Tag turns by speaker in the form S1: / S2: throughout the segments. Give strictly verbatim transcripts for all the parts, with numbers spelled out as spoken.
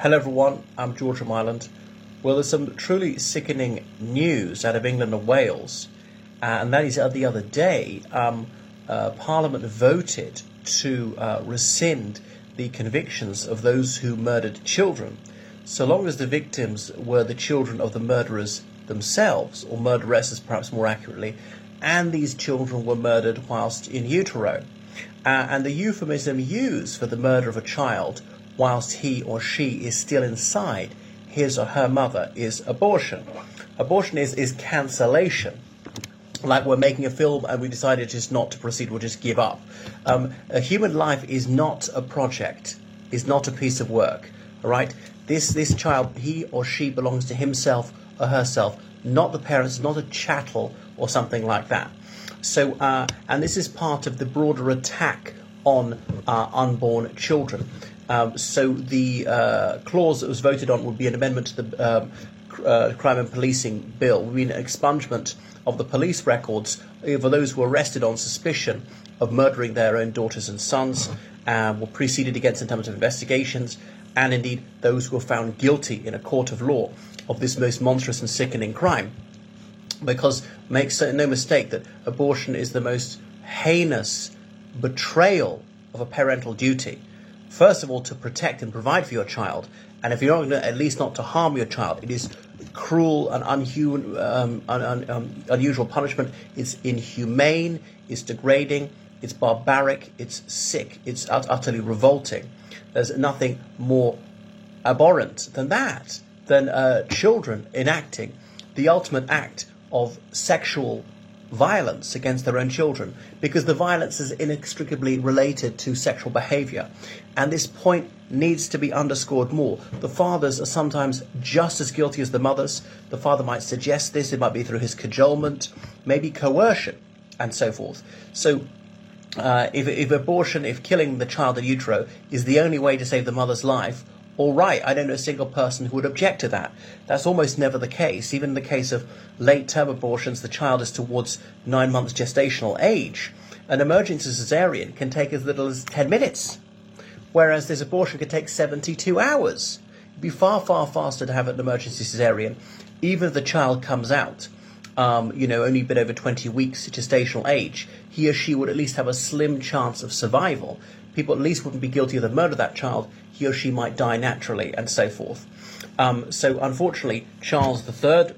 S1: Hello everyone, I'm George from Ireland. Well, there's some truly sickening news out of England and Wales, uh, and that is uh, the other day, um, uh, Parliament voted to uh, rescind the convictions of those who murdered children, so long as the victims were the children of the murderers themselves, or murderesses perhaps more accurately, and these children were murdered whilst in utero. Uh, and the euphemism used for the murder of a child whilst he or she is still inside his or her mother is abortion. Abortion is, is cancellation. Like we're making a film and we decided just not to proceed, we'll just give up. Um, a human life is not a project, is not a piece of work. All right? This, this child, he or she belongs to himself or herself, not the parents, not a chattel or something like that. So, uh, and this is part of the broader attack on uh, unborn children. Um, so the uh, clause that was voted on would be an amendment to the um, uh, Crime and Policing Bill, would be an expungement of the police records for those who were arrested on suspicion of murdering their own daughters and sons, uh, were preceded against in terms of investigations, and indeed those who were found guilty in a court of law of this most monstrous and sickening crime. Because make no mistake that abortion is the most heinous betrayal of a parental duty. First of all, to protect and provide for your child, and if you're not going to, at least not to harm your child. It is cruel and unhuman, um, un, un, um, unusual punishment. It's inhumane, it's degrading, it's barbaric, it's sick, it's ut- utterly revolting. There's nothing more abhorrent than that, than uh, children enacting the ultimate act of sexual violence against their own children, because the violence is inextricably related to sexual behaviour. And this point needs to be underscored more. The fathers are sometimes just as guilty as the mothers. The father might suggest this, it might be through his cajolement, maybe coercion, and so forth. So uh, if, if abortion, if killing the child in utero is the only way to save the mother's life, all right, I don't know a single person who would object to that. That's almost never the case. Even in the case of late-term abortions, the child is towards nine months gestational age. An emergency cesarean can take as little as ten minutes, whereas this abortion could take seventy-two hours. It'd be far, far faster to have an emergency cesarean, even if the child comes out, um, you know, only a bit over twenty weeks gestational age. He or she would at least have a slim chance of survival. People at least wouldn't be guilty of the murder of that child. He or she might die naturally, and so forth. Um, so, unfortunately, Charles the Third,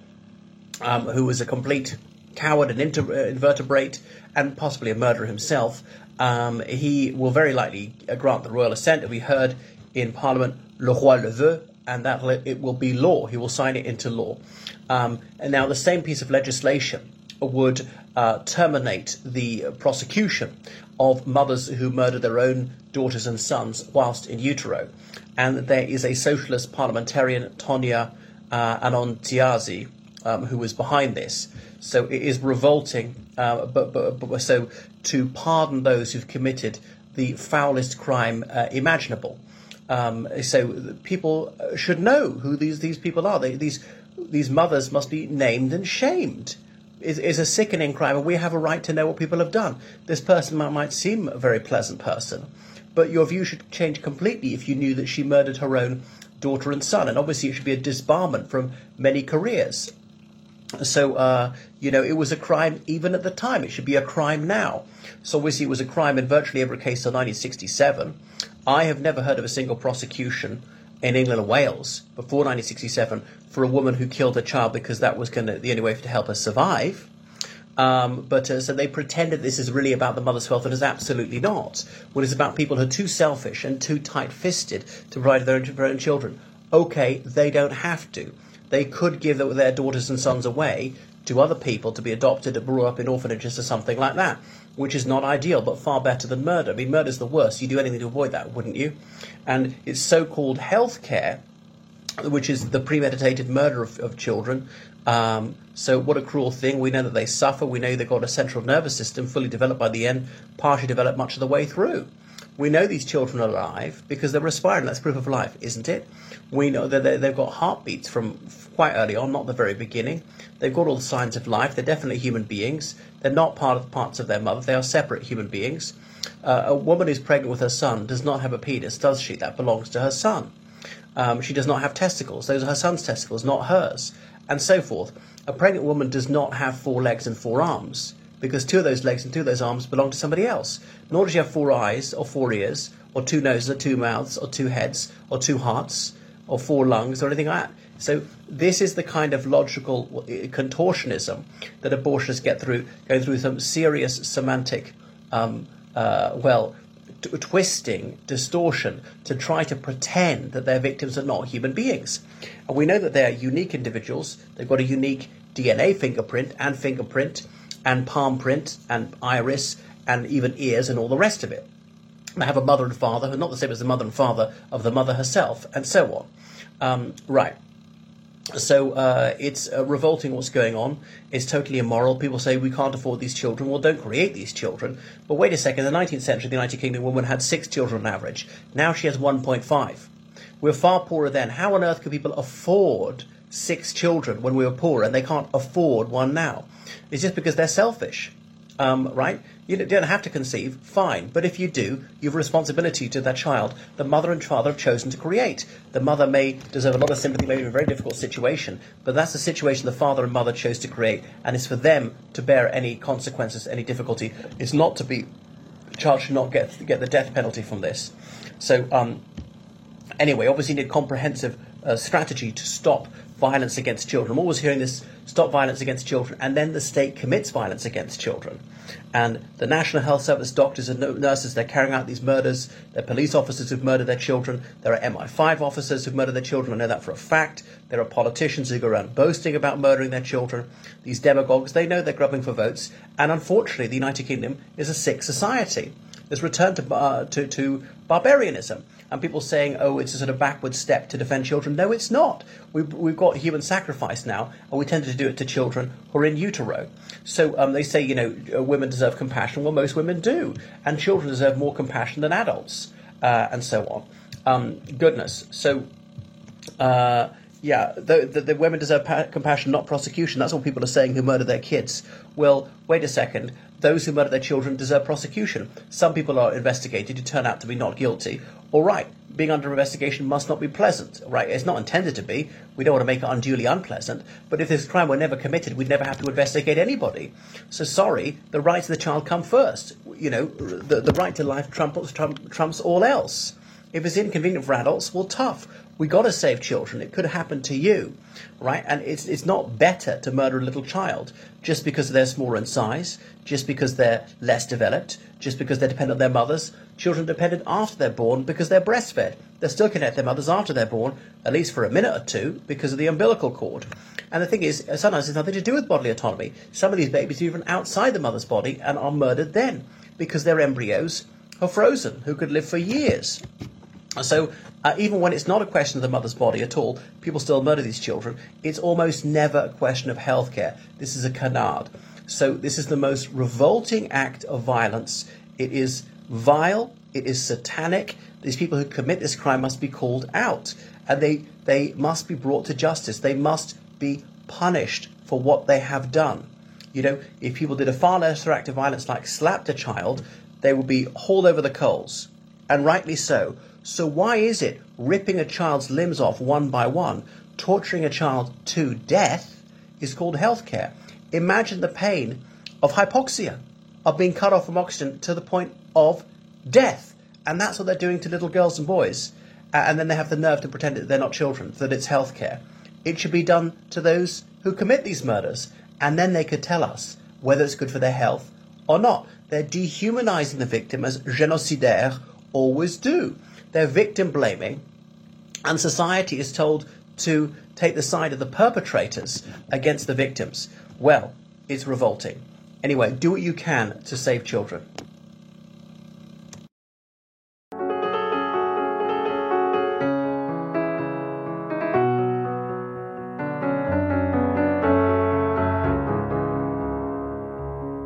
S1: um, who was a complete coward and inter- invertebrate, and possibly a murderer himself, um, he will very likely grant the royal assent. We heard in Parliament, le roi le veut, and that it will be law. He will sign it into law. Um, and now, the same piece of legislation would uh, terminate the prosecution of mothers who murder their own daughters and sons whilst in utero. And there is a socialist parliamentarian, Tonia uh, Annunziata, um, who was behind this. So it is revolting, uh, but, but, but so to pardon those who've committed the foulest crime uh, imaginable. Um, so people should know who these, these people are. They, these, these mothers must be named and shamed. Is, is a sickening crime, and we have a right to know what people have done. This person might, might seem a very pleasant person, but your view should change completely if you knew that she murdered her own daughter and son, and obviously it should be a disbarment from many careers. So, uh, you know, it was a crime even at the time. It should be a crime now. So obviously it was a crime in virtually every case till nineteen sixty-seven. I have never heard of a single prosecution in England and Wales before nineteen sixty-seven for a woman who killed a child because that was going to the only way to help her survive. Um, but uh, so they pretended this is really about the mother's health, and it's absolutely not. When it's about people who are too selfish and too tight-fisted to provide their own, their own children, okay, they don't have to. They could give their daughters and sons away to other people to be adopted or brought up in orphanages or something like that, which is not ideal, but far better than murder. I mean, murder's the worst. You'd do anything to avoid that, wouldn't you? And it's so-called health care, which is the premeditated murder of, of children. Um, so what a cruel thing. We know that they suffer. We know they've got a central nervous system fully developed by the end, partially developed much of the way through. We know these children are alive because they're respiring. That's proof of life, isn't it? We know that they've got heartbeats from quite early on, not the very beginning. They've got all the signs of life. They're definitely human beings. They're not part of parts of their mother. They are separate human beings. Uh, a woman who's pregnant with her son does not have a penis, does she? That belongs to her son. Um, she does not have testicles. Those are her son's testicles, not hers, and so forth. A pregnant woman does not have four legs and four arms, because two of those legs and two of those arms belong to somebody else. Nor does she have four eyes, or four ears, or two noses, or two mouths, or two heads, or two hearts, or four lungs, or anything like that. So this is the kind of logical contortionism that abortionists get through, going through some serious semantic, um, uh, well, t- twisting, distortion, to try to pretend that their victims are not human beings. And we know that they're unique individuals. They've got a unique D N A fingerprint and fingerprint and palm print and iris and even ears and all the rest of it. They have a mother and father who are not the same as the mother and father of the mother herself, and so on. Um, right. So uh, it's uh, revolting what's going on. It's totally immoral. People say we can't afford these children. Well, don't create these children. But wait a second. In the nineteenth century, the United Kingdom woman had six children on average. Now she has one point five. We're far poorer then. How on earth could people afford six children when we were poor, and they can't afford one now? It's just because they're selfish. Um, right? You don't have to conceive, fine. But if you do, you have a responsibility to that child the mother and father have chosen to create. The mother may deserve a lot of sympathy, maybe in a very difficult situation, but that's the situation the father and mother chose to create, and it's for them to bear any consequences, any difficulty. It's not to be, the child should not get get the death penalty from this. So, um, anyway, obviously you need a comprehensive uh, strategy to stop violence against children. I'm always hearing this, stop violence against children, and then the state commits violence against children. And the National Health Service doctors and nurses, they're carrying out these murders. There are police officers who've murdered their children. There are M I five officers who've murdered their children. I know that for a fact. There are politicians who go around boasting about murdering their children. These demagogues, they know they're grubbing for votes. And unfortunately, the United Kingdom is a sick society. There's return to, uh, to, to barbarianism. And people saying, oh, it's a sort of backward step to defend children. No, it's not. We've, we've got human sacrifice now, and we tend to do it to children who are in utero. So um, they say, you know, women deserve compassion. Well, most women do. And children deserve more compassion than adults, uh, and so on. Um, goodness. So, uh, yeah, the, the, the women deserve pa- compassion, not prosecution. That's what people are saying who murder their kids. Well, wait a second. Those who murder their children deserve prosecution. Some people are investigated who turn out to be not guilty. All right, being under investigation must not be pleasant, right? It's not intended to be. We don't want to make it unduly unpleasant. But if this crime were never committed, we'd never have to investigate anybody. So sorry, the rights of the child come first. You know, the, the right to life trumps, trump, trumps all else. If it's inconvenient for adults, well, tough. We got to save children. It could happen to you, right? And it's it's not better to murder a little child just because they're smaller in size, just because they're less developed, just because they're dependent on their mothers. Children are dependent after they're born because they're breastfed. They're still connected to their mothers after they're born, at least for a minute or two, because of the umbilical cord. And the thing is, sometimes it's nothing to do with bodily autonomy. Some of these babies are even outside the mother's body and are murdered then because their embryos are frozen, who could live for years. So uh, even when it's not a question of the mother's body at all, people still murder these children. It's almost never a question of healthcare. This is a canard. So this is the most revolting act of violence. It is vile. It is satanic. These people who commit this crime must be called out. And they, they must be brought to justice. They must be punished for what they have done. You know, if people did a far lesser act of violence like slapped a child, they would be hauled over the coals. And rightly so. So why is it ripping a child's limbs off one by one, torturing a child to death, is called healthcare? Imagine the pain of hypoxia, of being cut off from oxygen to the point of death. And that's what they're doing to little girls and boys. Uh, and then they have the nerve to pretend that they're not children, that it's healthcare. It should be done to those who commit these murders. And then they could tell us whether it's good for their health or not. They're dehumanizing the victim, as génocidaires always do. They're victim blaming, and society is told to take the side of the perpetrators against the victims. Well, it's revolting. Anyway, do what you can to save children.